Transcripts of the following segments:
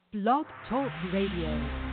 Blog Talk Radio.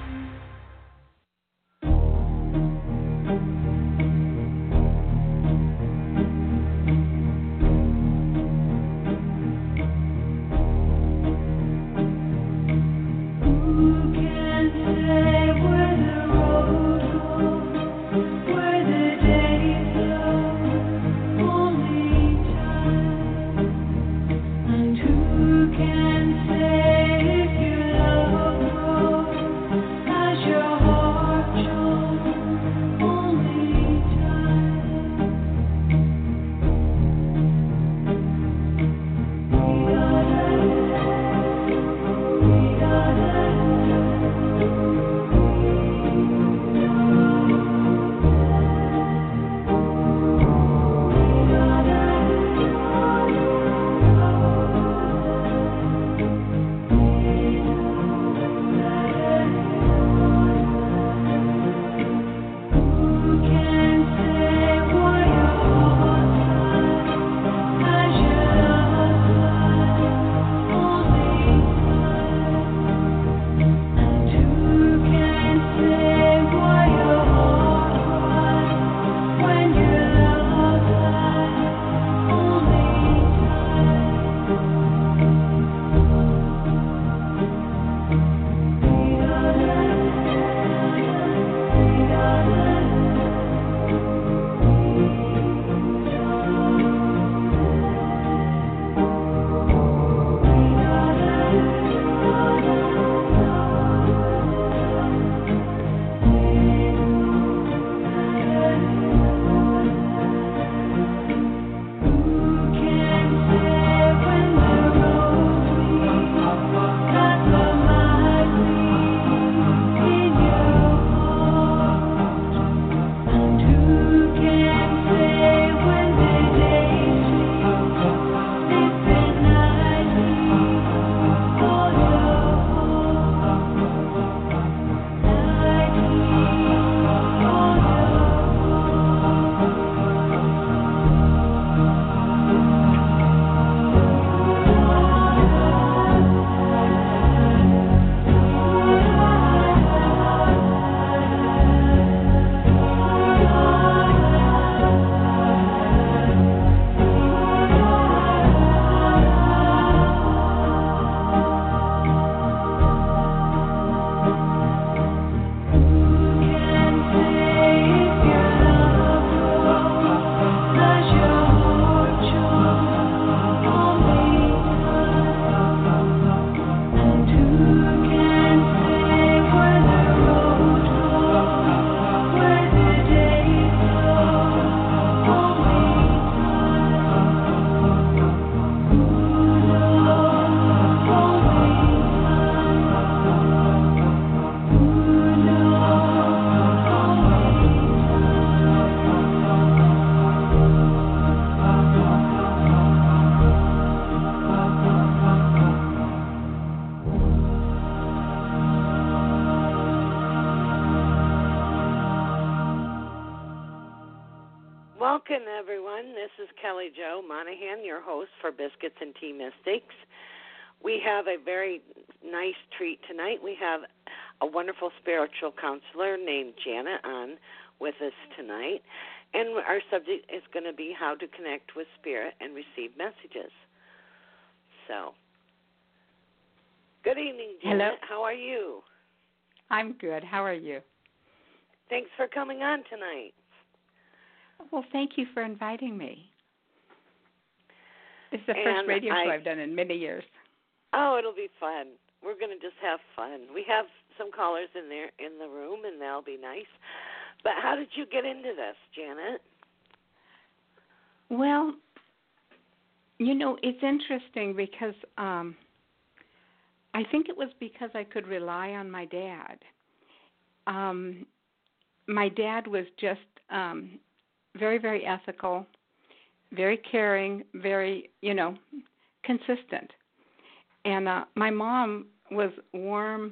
Welcome, everyone. This is Kelly Jo Monahan, your host for Biscuits and Tea Mystics. We have a very nice treat tonight. We have a wonderful spiritual counselor named Janet on with us tonight, and our subject is going to be how to connect with spirit and receive messages. So, good evening, Janet. Hello. How are you? I'm good. How are you? Thanks for coming on tonight. Well, thank you for inviting me. This is the first radio show I've done in many years. Oh, it'll be fun. We're going to just have fun. We have some callers in there in the room, and that'll be nice. But how did you get into this, Janet? Well, you know, it's interesting because I think it was because I could rely on my dad. My dad was just very, very ethical, very caring, very, consistent. And my mom was warm,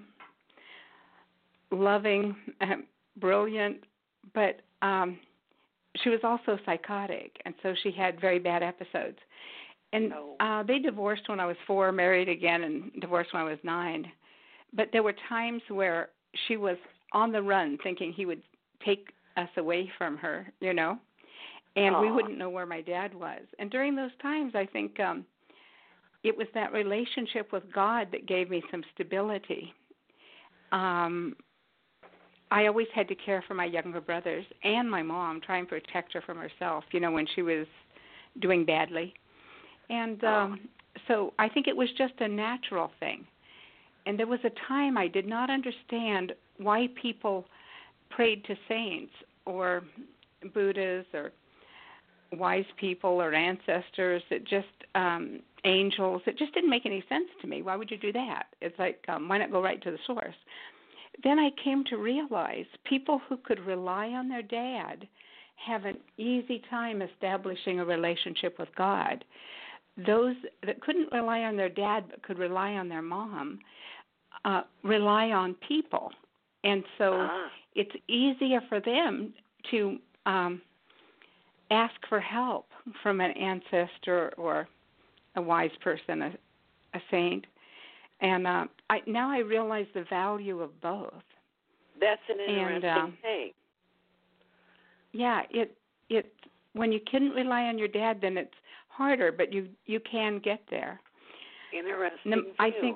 loving, brilliant, but she was also psychotic, and so she had very bad episodes. And they divorced when I was 4, married again, and divorced when I was 9. but there were times where she was on the run thinking he would take us away from her, and we wouldn't know where my dad was. And during those times, I think it was that relationship with God that gave me some stability. I always had to care for my younger brothers and my mom, try and protect her from herself, when she was doing badly. And so I think it was just a natural thing. And there was a time I did not understand why people prayed to saints or Buddhas or wise people or ancestors, that just angels. It just didn't make any sense to me. Why would you do that? It's like, why not go right to the source? Then I came to realize people who could rely on their dad have an easy time establishing a relationship with God. Those that couldn't rely on their dad but could rely on their mom rely on people. And so it's easier for them to ask for help from an ancestor or a wise person, a saint. And now I realize the value of both. That's an interesting thing. Yeah, it when you couldn't rely on your dad, then it's harder, but you can get there. Interesting. I think.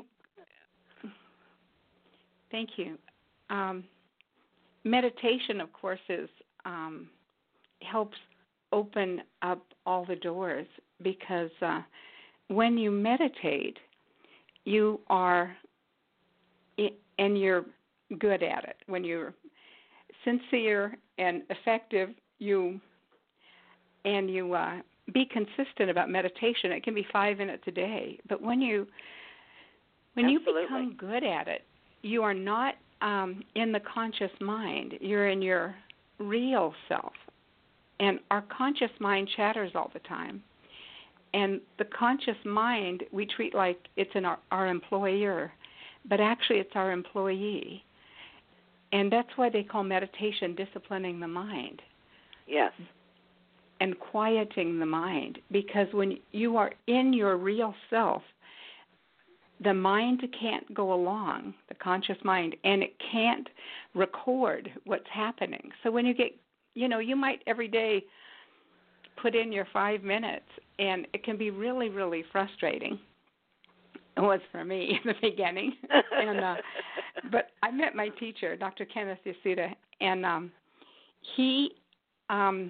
Thank you. Meditation, of course, helps open up all the doors, because when you meditate, you are, and you're good at it. When you're sincere and effective, you be consistent about meditation. It can be 5 minutes a day, but when you become good at it, you are not in the conscious mind. You're in your real self, and our conscious mind chatters all the time. And the conscious mind we treat like it's our employer, but actually it's our employee. And that's why they call meditation disciplining the mind. Yes. And quieting the mind, because when you are in your real self, the mind can't go along, the conscious mind, and it can't record what's happening. So when you get, you might every day put in your 5 minutes, and it can be really, really frustrating. It was for me in the beginning. But I met my teacher, Dr. Kenneth Yasuda, and he, I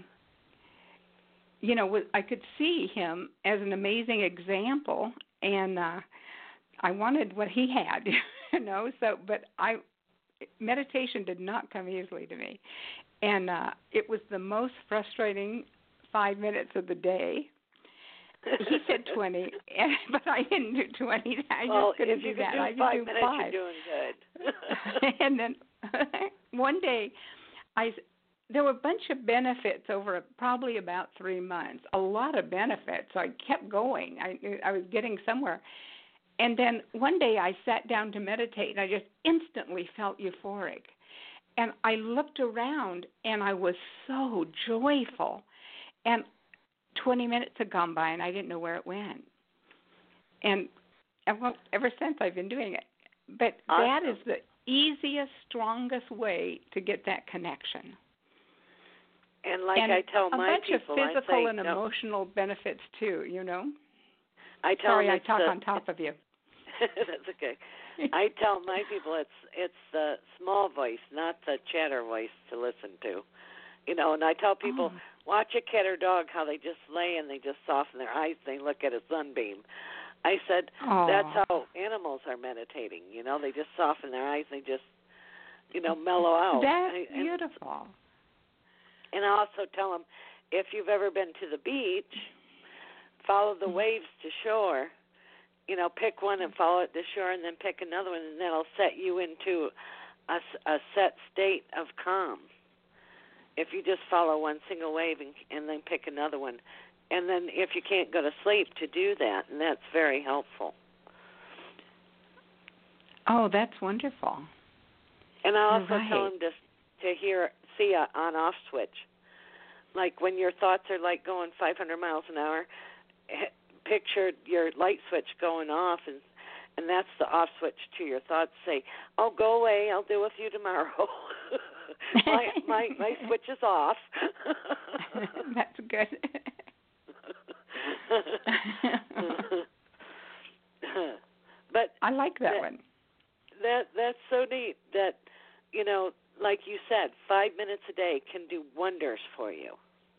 could see him as an amazing example, and I wanted what he had, but meditation did not come easily to me. And it was the most frustrating 5 minutes of the day. He said 20, but I didn't do 20. I just couldn't do that. I just do 5. You're doing good. And then one day, there were a bunch of benefits over probably about 3 months, a lot of benefits. So I kept going. I was getting somewhere. And then one day I sat down to meditate, and I just instantly felt euphoric. And I looked around, and I was so joyful. And 20 minutes had gone by, and I didn't know where it went. And ever since, I've been doing it. But that is the easiest, strongest way to get that connection. And I tell my people, a bunch of physical and emotional benefits too, I talk on top of you. That's okay. I tell my people it's the small voice, not the chatter voice, to listen to. And I tell people, watch a cat or dog, how they just lay and they just soften their eyes, they look at a sunbeam. I said, that's how animals are meditating. They just soften their eyes, they just, mellow out. That's beautiful. And I also tell them, if you've ever been to the beach, follow the waves to shore. Pick one and follow it to shore, and then pick another one, and that'll set you into a set state of calm. If you just follow one single wave and then pick another one. And then if you can't go to sleep, to do that, and that's very helpful. Oh, that's wonderful. And I also tell them to see an on-off switch. Like when your thoughts are like going 500 miles an hour, picture your light switch going off, And that's the off switch to your thoughts. Say, "Oh, go away. I'll deal with you tomorrow." my switch is off. That's good. But I like that one. That's so neat. That like you said, 5 minutes a day can do wonders for you.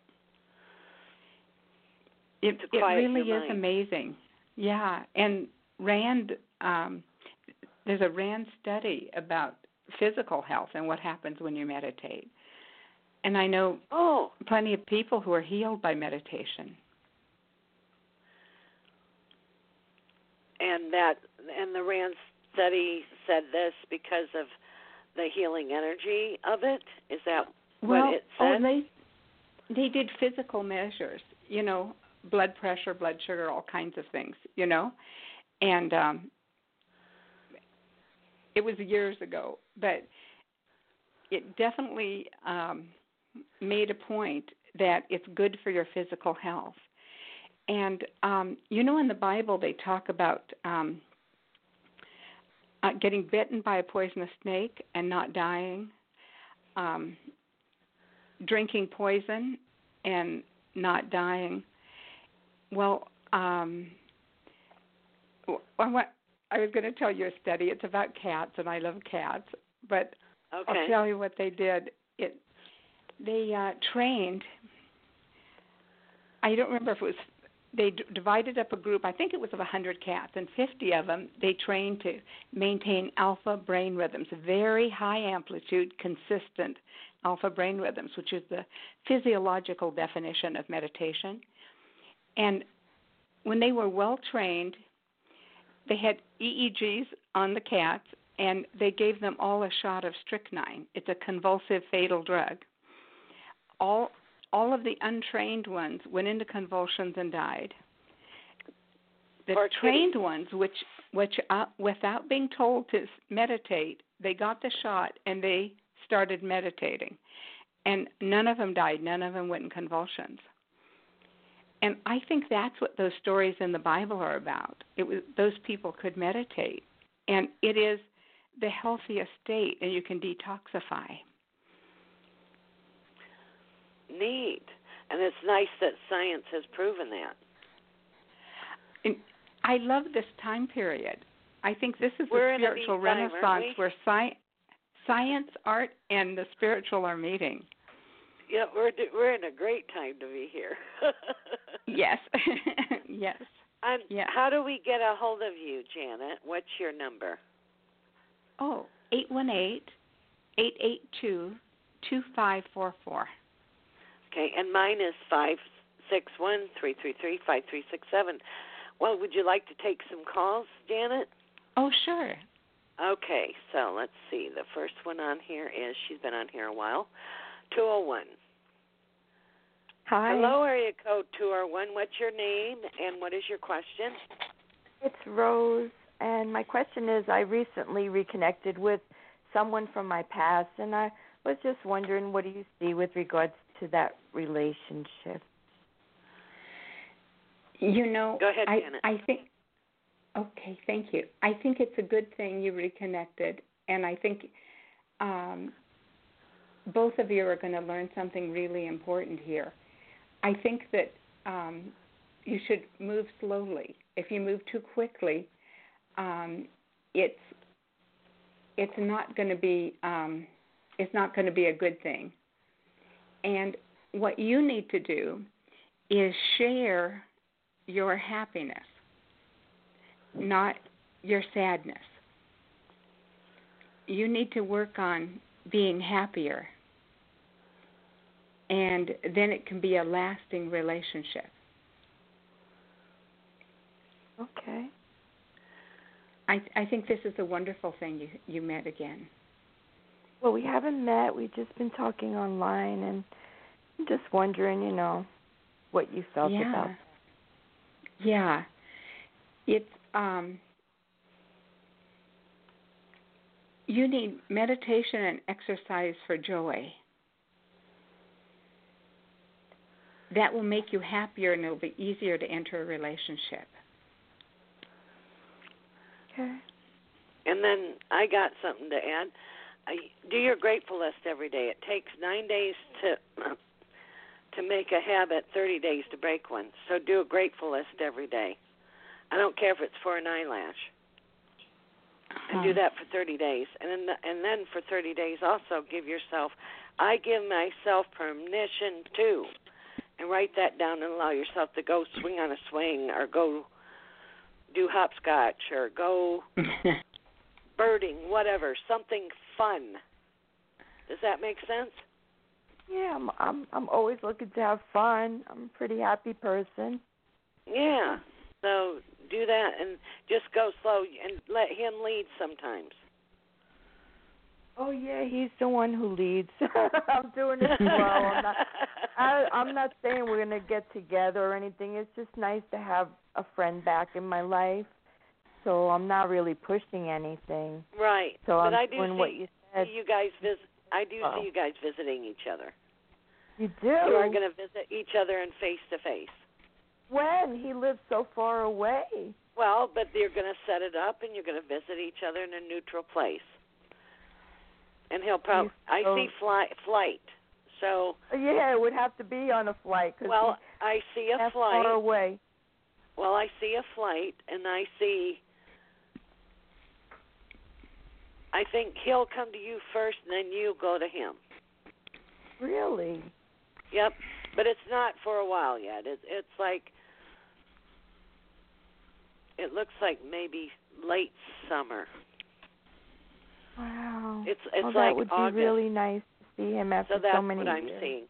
It really is mind. amazing. Yeah, and Rand, there's a Rand study about physical health and what happens when you meditate. And I know plenty of people who are healed by meditation. And the Rand study said this because of the healing energy of it. Is that what it said? They did physical measures, blood pressure, blood sugar, all kinds of things, and it was years ago, but it definitely made a point that it's good for your physical health. And in the Bible they talk about getting bitten by a poisonous snake and not dying, drinking poison and not dying. Well, I was going to tell you a study. It's about cats, and I love cats. But I'll tell you what they did. They trained. I don't remember if it was. They divided up a group. I think it was of 100 cats, and 50 of them they trained to maintain alpha brain rhythms, very high amplitude, consistent alpha brain rhythms, which is the physiological definition of meditation. And when they were well trained, they had EEGs on the cats, and they gave them all a shot of strychnine. It's a convulsive, fatal drug. All of the untrained ones went into convulsions and died. The trained ones, which without being told to meditate, they got the shot and they started meditating. And none of them died. None of them went in convulsions. And I think that's what those stories in the Bible are about. Those people could meditate. And it is the healthiest state, and you can detoxify. Neat. And it's nice that science has proven that. And I love this time period. I think this is We're a spiritual renaissance where science, art, and the spiritual are meeting. Yeah, we're in a great time to be here. Yes. Yes. And how do we get a hold of you, Janet? What's your number? 818-882-2544. Okay, and mine is 561-333-5367. Well, would you like to take some calls, Janet? Oh, sure. Okay, so let's see. The first one on here she's been on here a while, 201. Hi. Hello, area code 201. What's your name and what is your question? It's Rose, and my question is I recently reconnected with someone from my past, and I was just wondering, what do you see with regards to that relationship? Go ahead, Janet. I think, okay, thank you. I think it's a good thing you reconnected, and I think both of you are going to learn something really important here. I think that you should move slowly. If you move too quickly, it's not going to be a good thing. And what you need to do is share your happiness, not your sadness. You need to work on being happier, and then it can be a lasting relationship. Okay. I think this is a wonderful thing you met again. Well, we haven't met. We've just been talking online, and I'm just wondering, what you felt about. Yeah. It's you need meditation and exercise for joy. That will make you happier, and it'll be easier to enter a relationship. Okay. And then I got something to add. Do your grateful list every day. It takes 9 days to make a habit, 30 days to break one. So do a grateful list every day. I don't care if it's for an eyelash. And do that for 30 days. And then for 30 days also give yourself, I give myself permission to. And write that down and allow yourself to go swing on a swing or go do hopscotch or go birding, whatever, something fun. Does that make sense? Yeah, I'm always looking to have fun. I'm a pretty happy person. Yeah. So do that and just go slow and let him lead sometimes. Oh yeah, he's the one who leads. I'm doing it well. I'm not saying we're gonna get together or anything. It's just nice to have a friend back in my life. So I'm not really pushing anything. Right. So but I'm I do doing see what you said. you guys see you guys visiting each other. You do? You are going to visit each other in face to face. When? He lives so far away. Well, but you're going to set it up and you're going to visit each other in a neutral place. And he'll probably I see flight. So yeah, it would have to be on a flight I see a flight. Far away. Well, I see a flight and I think he'll come to you first and then you go to him. Really? Yep, but it's not for a while yet. It's like, it looks like maybe late summer. Wow. It's well, like that would August. be really nice to see him after so that's so many what I'm years. seeing.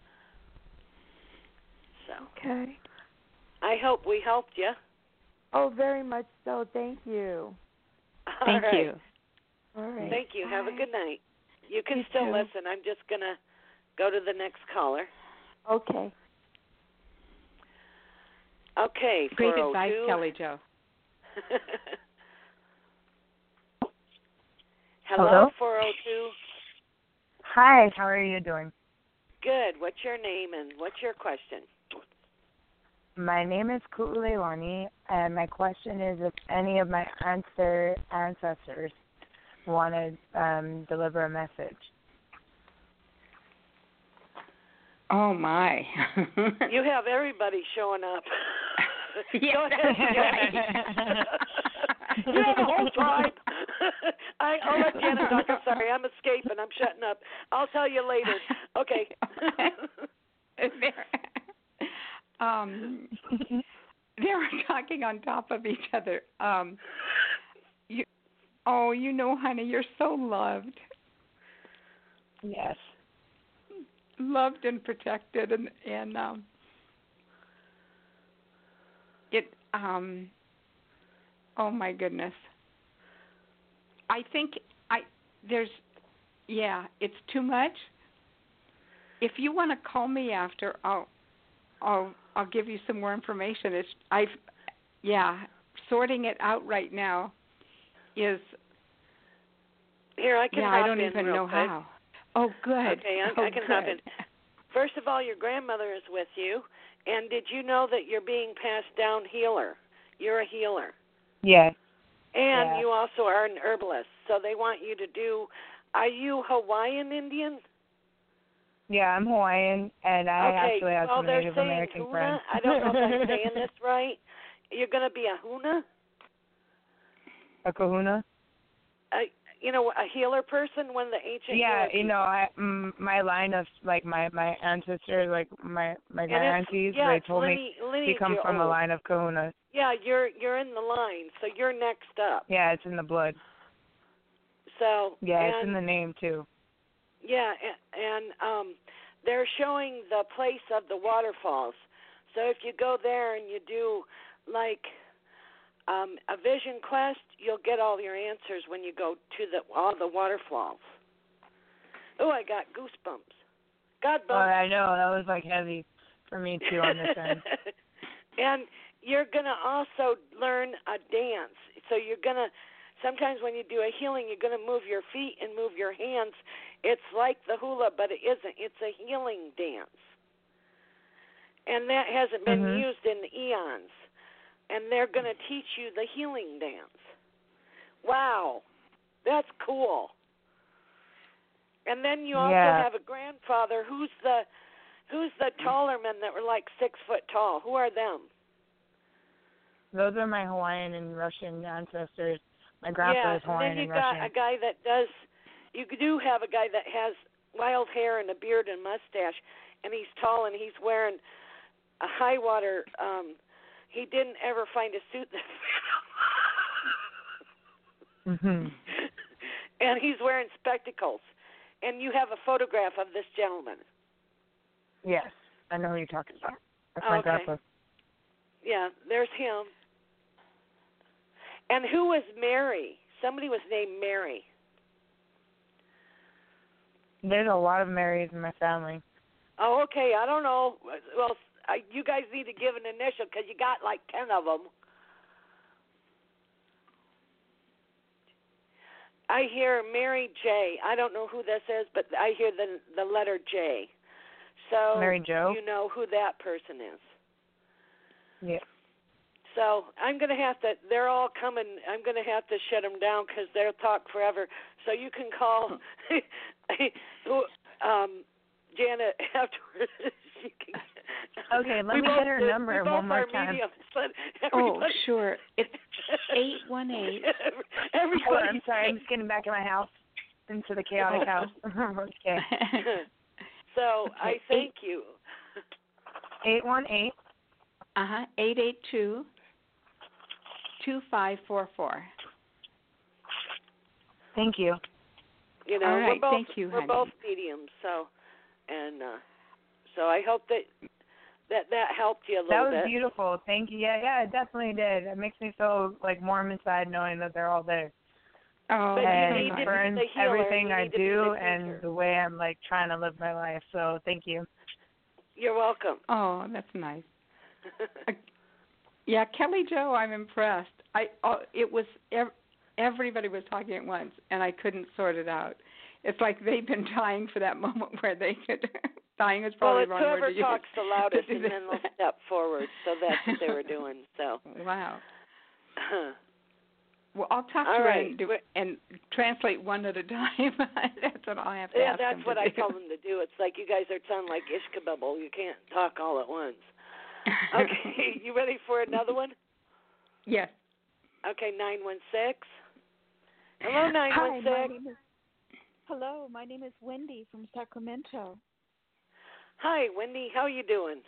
So. Okay. I hope we helped you. Oh, very much so. Thank you. Thank you. All right. Thank you. Bye. Have a good night. You can You still too. listen. I'm just going to go to the next caller. Okay. Okay. Great 402. advice, Kelly Jo. Hello, 402. Hi, how are you doing? Good. What's your name and what's your question? My name is Ku'ulewani, and my question is if any of my ancestors want to deliver a message. Oh, my. You have everybody showing up. Yeah, Go ahead. You have the whole tribe. I'll let Janet talk. I'm sorry. I'm escaping. I'm shutting up. I'll tell you later. Okay. They were talking on top of each other. Honey, you're so loved. Yes. Loved and protected, and oh my goodness. I think it's too much. If you want to call me after, I'll give you some more information. Sorting it out right now is. Here, I can hop I don't in even real know quick. how. Oh, good. Okay, I can good. hop in. First of all, your grandmother is with you, and did you know that you're being passed down healer? You're a healer. Yes. And you also are an herbalist, so they want you to do. Are you Hawaiian Indian? Yeah, I'm Hawaiian, and I actually have some they're Native saying American huna. friends. I don't know if I'm saying this right. You're going to be a huna? A kahuna? A healer person, one of the ancient healers. My line of, like, my ancestors, like, my aunties, they told me you come from a line of kahunas. Yeah, you're in the line, so you're next up. Yeah, it's in the blood. So it's in the name, too. Yeah, and they're showing the place of the waterfalls. So if you go there and you do, like, a vision quest, you'll get all your answers when you go to all the waterfalls. Oh, I got goosebumps. God bumps. Oh, I know. That was, like, heavy for me, too, on this end. And you're going to also learn a dance. So you're going to, sometimes when you do a healing, you're going to move your feet and move your hands. It's like the hula, but it isn't. It's a healing dance. And that hasn't been used in eons. And they're going to teach you the healing dance. Wow, that's cool. And then you also have a grandfather who's the taller men that were like 6 foot tall. Who are them? Those are my Hawaiian and Russian ancestors. My grandpa is Hawaiian and Russian. And then you got a guy that does. You do have a guy that has wild hair and a beard and mustache, and he's tall and he's wearing a high water. He didn't ever find a suit that fit him. And he's wearing spectacles. And you have a photograph of this gentleman. Yes, I know who you're talking about. That's my grandpa. Yeah, there's him. And who was Mary? Somebody was named Mary. There's a lot of Marys in my family. Oh, okay. I don't know. Well, you guys need to give an initial because you got like 10 of them. I hear Mary J. I don't know who this is, but I hear the letter J. So Mary Jo? You know who that person is. Yeah. So I'm going to have to, they're all coming, I'm going to have to shut them down because they'll talk forever. So you can call Janet afterwards. Okay, let me get her number one more time. Oh, sure. It's 818. Oh, I'm sorry, I'm just getting back in my house, into the chaotic house. Okay. So I thank you. 818. 882-2544. Thank you. You know, all right, we're both, thank you, we're honey. both mediums, so I hope that helped you a little bit. That was beautiful. Thank you. Yeah, it definitely did. It makes me feel like warm inside knowing that they're all there. Oh, but and you need to be affirms the healer. everything I do and teacher. the way I'm like trying to live my life. So thank you. You're welcome. Oh, that's nice. Yeah, Kelly Jo, I'm impressed. It was everybody was talking at once, and I couldn't sort it out. It's like they've been dying for that moment where they could. Dying is probably the wrong word to use. Whoever talks the loudest, and then they'll step forward. So that's what they were doing. So. Wow. Well, I'll talk to all her right. and translate one at a time. That's what I'll have to yeah, ask that's them what to I do. tell them to do. It's like you guys are sounding like Ishkabibble. You can't talk all at once. Okay, you ready for another one? Yes. Okay, 916. Hello, 916. Hello, my name is Wendy from Sacramento. Hi, Wendy. How are you doing?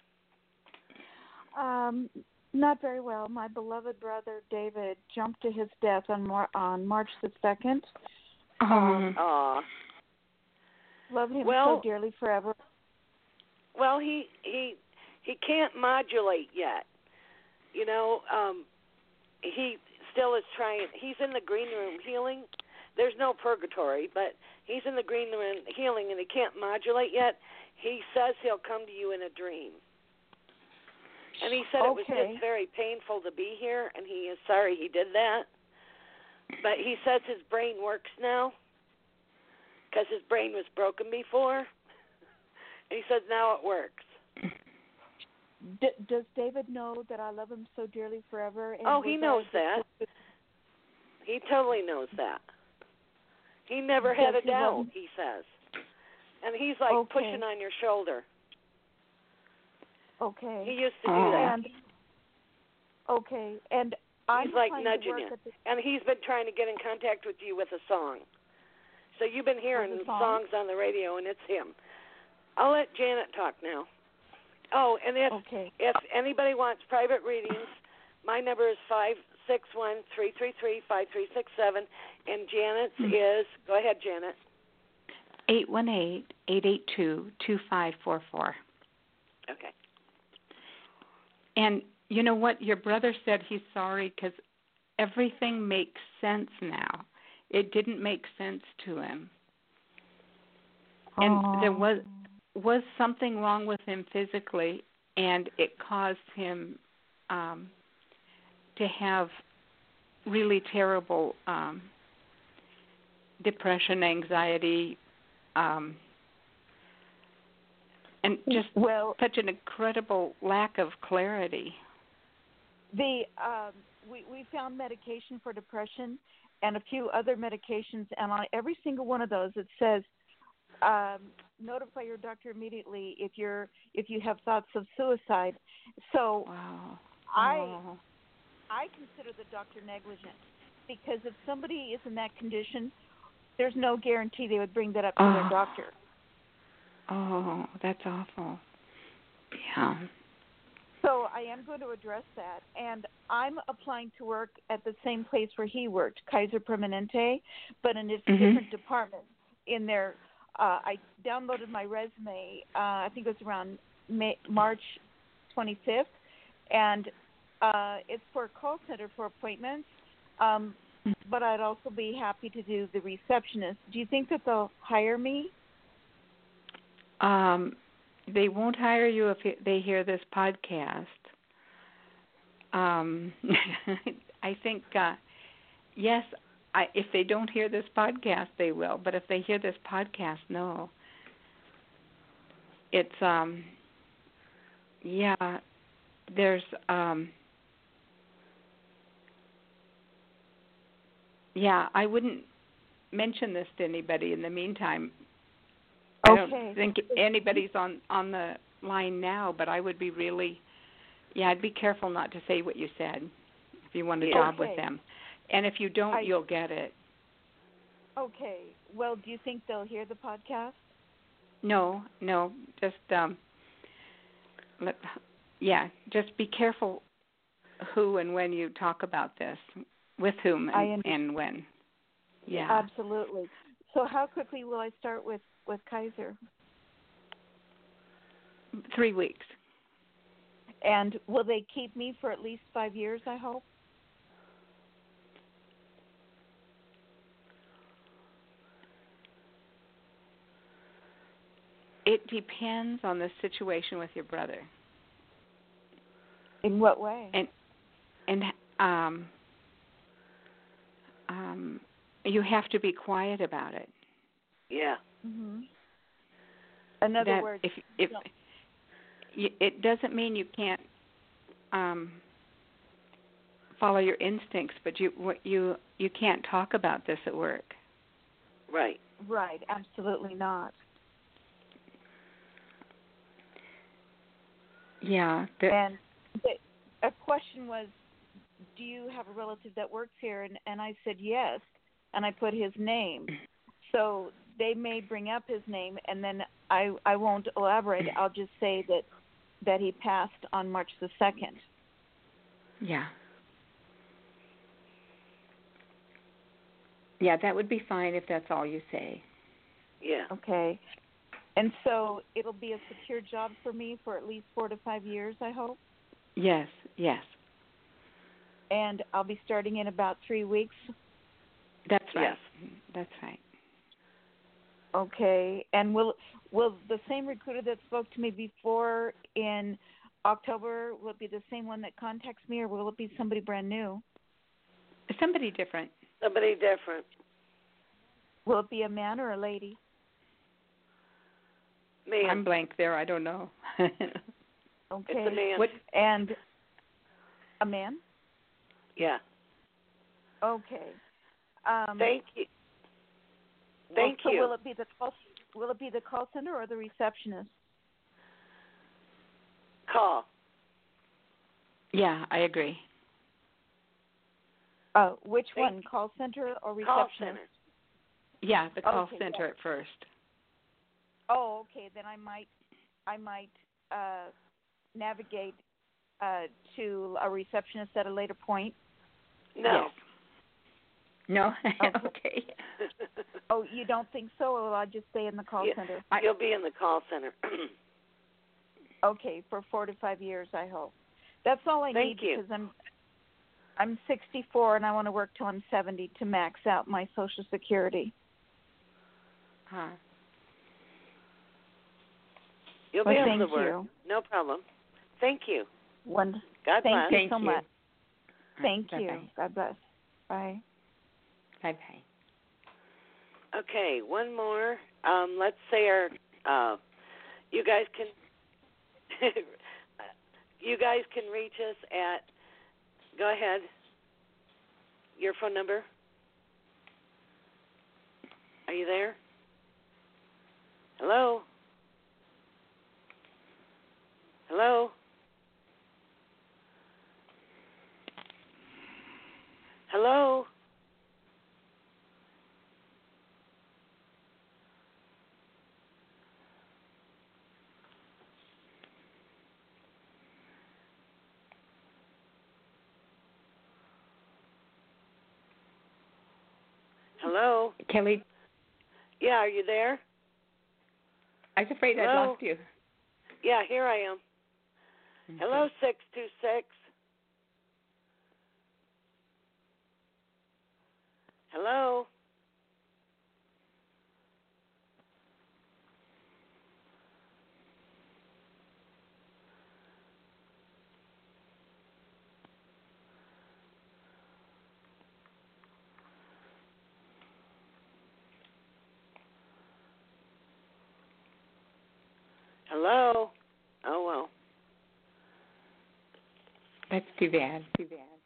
Not very well. My beloved brother David jumped to his death on March the 2nd. Aw. Love him so dearly forever. Well, he can't modulate yet. You know, he still is trying. He's in the green room healing. There's no purgatory, but he's in the green room healing, and he can't modulate yet. He says he'll come to you in a dream. And he said it was just very painful to be here, and he is sorry he did that. But he says his brain works now because his brain was broken before. And he says now it works. Does David know that I love him so dearly forever? And he knows that. He totally knows that. He never had a doubt, he says. And he's like pushing on your shoulder. Okay. He used to do that. And he's like nudging you. And he's been trying to get in contact with you with a song. So you've been hearing songs on the radio, and it's him. I'll let Janet talk now. Oh, and if anybody wants private readings, my number is 561-333-5367, and Janet's is, go ahead, Janet. 818-882-2544. Okay. And you know what? Your brother said he's sorry because everything makes sense now. It didn't make sense to him. And there was something wrong with him physically, and it caused him to have really terrible depression, anxiety, and just such an incredible lack of clarity. We found medication for depression, and a few other medications. And on every single one of those, it says, notify your doctor immediately if you have thoughts of suicide. So Wow. I consider the doctor negligent, because if somebody is in that condition, there's no guarantee they would bring that up to their doctor. Oh, that's awful. Yeah. So I am going to address that, and I'm applying to work at the same place where he worked, Kaiser Permanente, but in a different department. In their, I downloaded my resume. I think it was around March 25th, and it's for a call center for appointments. But I'd also be happy to do the receptionist. Do you think that they'll hire me? They won't hire you if they hear this podcast. I think, yes, if they don't hear this podcast, they will. But if they hear this podcast, no. It's, there's, I wouldn't mention this to anybody in the meantime. I don't think anybody's on the line now, but I would be I'd be careful not to say what you said if you want a job with them. And if you don't, you'll get it. Okay. Well, do you think they'll hear the podcast? No. Just, just be careful who and when you talk about this, with whom and when. Yeah. Absolutely. So how quickly will I start with Kaiser? 3 weeks. And will they keep me for at least 5 years, I hope? It depends on the situation with your brother. In what way? And you have to be quiet about it. Yeah. Mm-hmm. In other words, if it doesn't mean you can't follow your instincts, but you can't talk about this at work. Right. Right. Absolutely not. Yeah. And a question was, do you have a relative that works here? And I said yes, and I put his name. So they may bring up his name, and then I won't elaborate. I'll just say that he passed on March the 2nd. Yeah. Yeah, that would be fine if that's all you say. Yeah. Okay. And so it'll be a secure job for me for at least 4 to 5 years, I hope? Yes. And I'll be starting in about 3 weeks? That's right. Yes. That's right. Okay. And will the same recruiter that spoke to me before in October, will it be the same one that contacts me, or will it be somebody brand new? Somebody different. Somebody different. Will it be a man or a lady? Man. I'm blank there. I don't know. Okay. It's a man. And a man? Yeah. Okay. Thank you. Thank you. Will it be the call center or the receptionist? Call. Yeah, I agree. Which one? Call center or receptionist? Call center. Yeah, the call center at first. Oh, okay. Then I might navigate to a receptionist at a later point. No. Yes. No? Okay. Oh, you don't think so? Or will I just stay in the call center? You'll be in the call center. Okay, for 4 to 5 years, I hope. That's all I need because I'm 64 and I want to work till I'm 70 to max out my Social Security. Huh. You'll be able to thank work. You. No problem. Thank you. God bless. Thank you so much. Thank Bye-bye. you. God bless. Bye. Bye-bye. Okay, one more. Let's say you guys can reach us at. Go ahead. Your phone number. Are you there? Hello? Hello? Hello? Hello? Kelly, Yeah, are you there? I was afraid I'd Hello? lost you. Yeah, here I am. Okay. Hello, 626. Hello? Hello? Oh, well. That's too bad. Too bad.